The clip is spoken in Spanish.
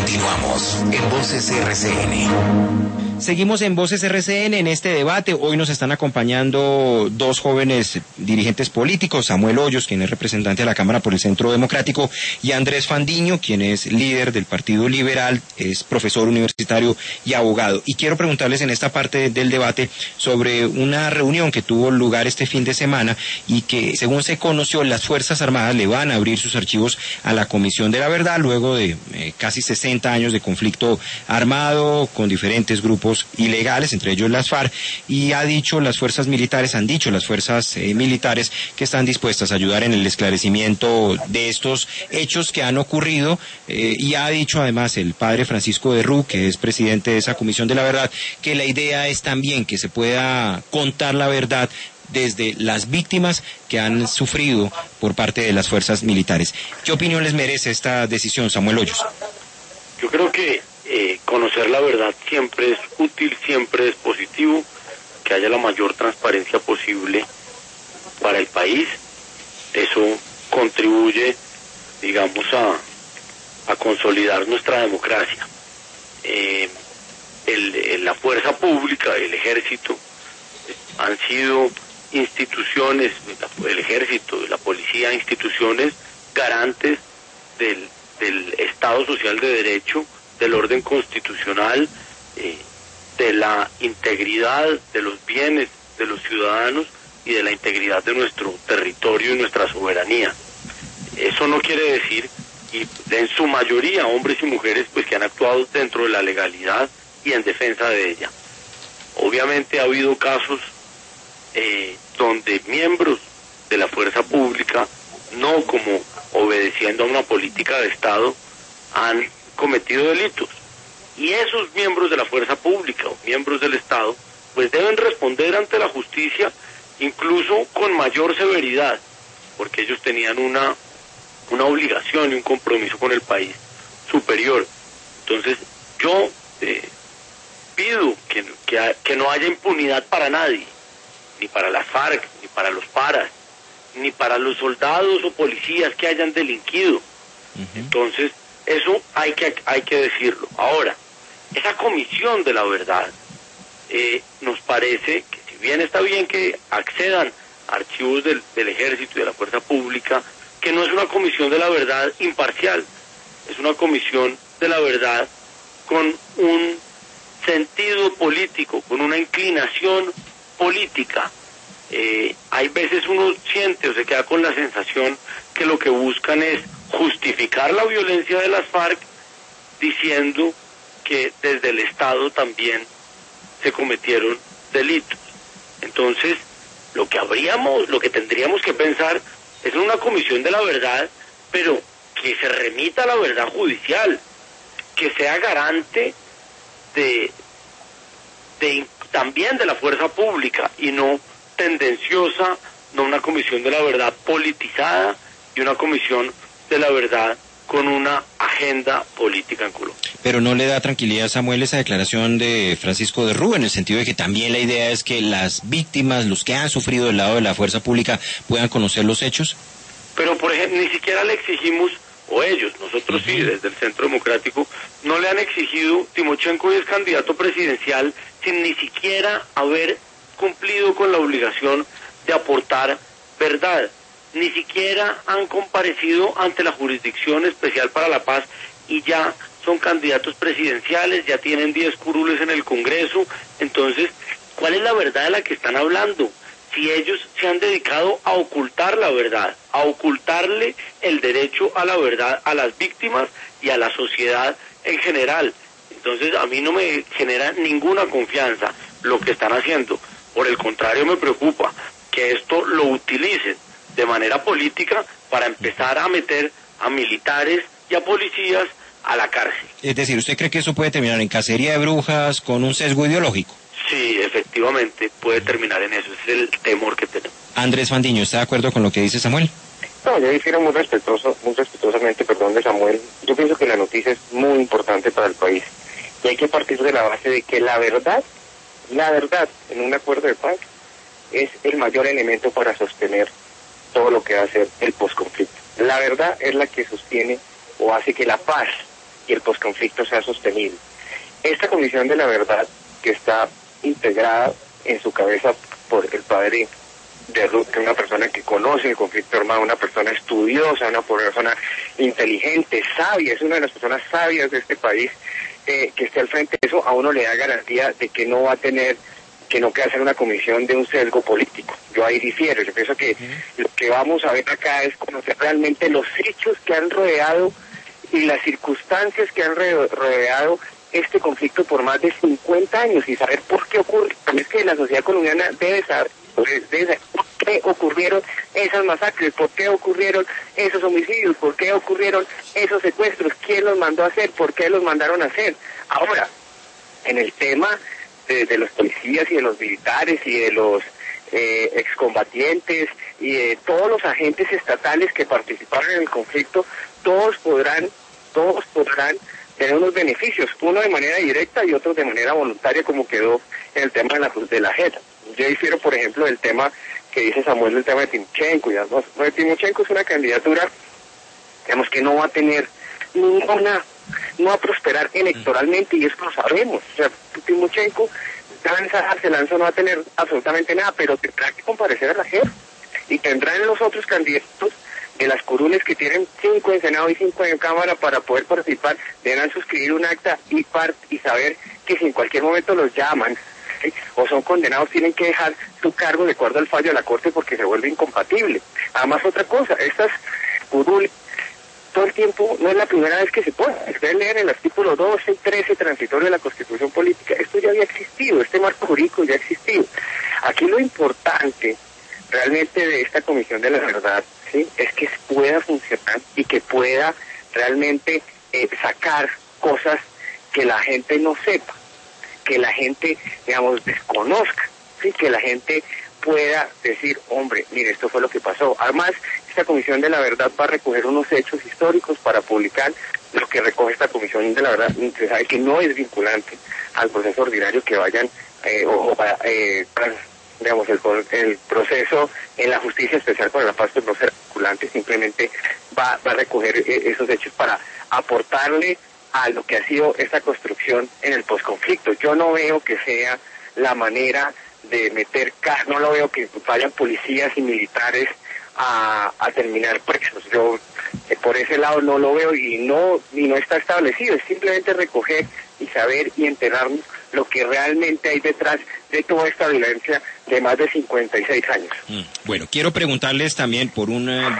Continuamos en Voces RCN. Seguimos en Voces RCN en este debate. Hoy nos están acompañando dos jóvenes dirigentes políticos, Samuel Hoyos, quien es representante de la Cámara por el Centro Democrático, y Andrés Fandiño, quien es líder del Partido Liberal, es profesor universitario y abogado. Y quiero preguntarles en esta parte del debate sobre una reunión que tuvo lugar este fin de semana y que, según se conoció, las Fuerzas Armadas le van a abrir sus archivos a la Comisión de la Verdad luego de casi 60 años de conflicto armado con diferentes grupos ilegales, entre ellos las FARC, y han dicho las fuerzas militares que están dispuestas a ayudar en el esclarecimiento de estos hechos que han ocurrido, y ha dicho además el padre Francisco de Rú, que es presidente de esa Comisión de la Verdad, que la idea es también que se pueda contar la verdad desde las víctimas que han sufrido por parte de las fuerzas militares. ¿Qué opinión les merece esta decisión, Samuel Hoyos? Yo creo que conocer la verdad siempre es útil, siempre es positivo, que haya la mayor transparencia posible para el país. Eso contribuye, digamos, a consolidar nuestra democracia. La fuerza pública, el ejército, han sido instituciones, el ejército, la policía, instituciones garantes del Estado social de derecho, del orden constitucional, de la integridad de los bienes de los ciudadanos y de la integridad de nuestro territorio y nuestra soberanía. Eso no quiere decir, y en su mayoría hombres y mujeres pues que han actuado dentro de la legalidad y en defensa de ella. Obviamente ha habido casos donde miembros de la fuerza pública, no como obedeciendo a una política de Estado, han cometido delitos. Y esos miembros de la fuerza pública o miembros del Estado, pues deben responder ante la justicia, incluso con mayor severidad, porque ellos tenían una obligación y un compromiso con el país superior. Entonces, yo pido que no haya impunidad para nadie, ni para las FARC, ni para los paras, ni para los soldados o policías que hayan delinquido. Entonces, eso hay que decirlo. Ahora, esa comisión de la verdad nos parece que, si bien está bien que accedan a archivos del ejército y de la fuerza pública, que no es una comisión de la verdad imparcial, es una comisión de la verdad con un sentido político, con una inclinación política. Hay veces uno siente o se queda con la sensación que lo que buscan es justificar la violencia de las FARC diciendo que desde el Estado también se cometieron delitos. Entonces, lo que tendríamos que pensar es en una comisión de la verdad, pero que se remita a la verdad judicial, que sea garante también de la fuerza pública y no tendenciosa, no una comisión de la verdad politizada y una comisión de la verdad con una agenda política en Colombia. Pero ¿no le da tranquilidad, Samuel, esa declaración de Francisco de Rú, en el sentido de que también la idea es que las víctimas, los que han sufrido del lado de la fuerza pública, puedan conocer los hechos? Pero, por ejemplo, ni siquiera le exigimos, o ellos, nosotros sí, desde el Centro Democrático, no le han exigido. Timochenko es candidato presidencial sin ni siquiera haber cumplido con la obligación de aportar verdad. Ni siquiera han comparecido ante la Jurisdicción Especial para la Paz y ya son candidatos presidenciales, ya tienen 10 curules en el Congreso. Entonces, ¿cuál es la verdad de la que están hablando? Si ellos se han dedicado a ocultar la verdad, a ocultarle el derecho a la verdad a las víctimas y a la sociedad en general. Entonces, a mí no me genera ninguna confianza lo que están haciendo. Por el contrario, me preocupa que esto lo utilicen de manera política para empezar a meter a militares y a policías a la cárcel. Es decir, ¿usted cree que eso puede terminar en cacería de brujas con un sesgo ideológico? Sí, efectivamente puede terminar en eso, ese es el temor que tenemos. Andrés Fandiño, ¿está de acuerdo con lo que dice Samuel? No, yo difiero muy respetuosamente, de Samuel. Yo pienso que la noticia es muy importante para el país y hay que partir de la base de que la verdad en un acuerdo de paz es el mayor elemento para sostener todo lo que va a ser el posconflicto. La verdad es la que sostiene o hace que la paz y el posconflicto sea sostenible. Esta Comisión de la Verdad, que está integrada en su cabeza por el padre de Ruth, que es una persona que conoce el conflicto armado, una persona estudiosa, una persona inteligente, sabia, es una de las personas sabias de este país, que esté al frente de eso, a uno le da garantía de que no va a tener, que no queda ser una comisión de un sesgo político. Yo ahí difiero, yo pienso que lo que vamos a ver acá es conocer realmente los hechos que han rodeado y las circunstancias que han rodeado este conflicto por más de 50 años y saber por qué ocurre. Es que la sociedad colombiana debe saber por qué ocurrieron esas masacres, por qué ocurrieron esos homicidios, por qué ocurrieron esos secuestros, quién los mandó a hacer, por qué los mandaron a hacer. Ahora, en el tema de los policías y de los militares y de los excombatientes y de todos los agentes estatales que participaron en el conflicto, todos podrán tener unos beneficios, uno de manera directa y otro de manera voluntaria, como quedó en el tema de la JEP. Yo difiero, por ejemplo, del tema que dice Samuel, del tema de Timochenko. No, Timochenko es una candidatura, digamos, que no va a tener no va a prosperar electoralmente, y eso lo sabemos. O sea, Timochenko se lanzó, no va a tener absolutamente nada, pero tendrá que comparecer a la JEP y tendrán los otros candidatos de las curules que tienen 5 en Senado y 5 en Cámara para poder participar, deberán suscribir un acta y saber que si en cualquier momento los llaman, ¿sí?, o son condenados, tienen que dejar su cargo de acuerdo al fallo de la Corte porque se vuelve incompatible. Además, otra cosa, estas curules todo el tiempo, no es la primera vez que se pone. Ustedes leen el artículo 12 y 13 transitorio de la Constitución Política, esto ya había existido, este marco jurídico ya ha existido. Aquí lo importante realmente de esta Comisión de la Verdad, ¿sí?, es que pueda funcionar y que pueda realmente sacar cosas que la gente no sepa, que la gente, digamos, desconozca, ¿sí?, que la gente pueda decir, hombre, mire, esto fue lo que pasó. Además, esta Comisión de la Verdad va a recoger unos hechos históricos para publicar lo que recoge esta Comisión de la Verdad. Se sabe que no es vinculante al proceso ordinario que vayan, digamos, el proceso en la Justicia Especial para la Paz no será vinculante, simplemente va a recoger esos hechos para aportarle a lo que ha sido esta construcción en el posconflicto. Yo no veo que sea la manera de meter, no lo veo que vayan policías y militares a terminar presos. Yo por ese lado no lo veo y no está establecido, es simplemente recoger y saber y enterarnos lo que realmente hay detrás de toda esta violencia de más de 56 años. Bueno, quiero preguntarles también por un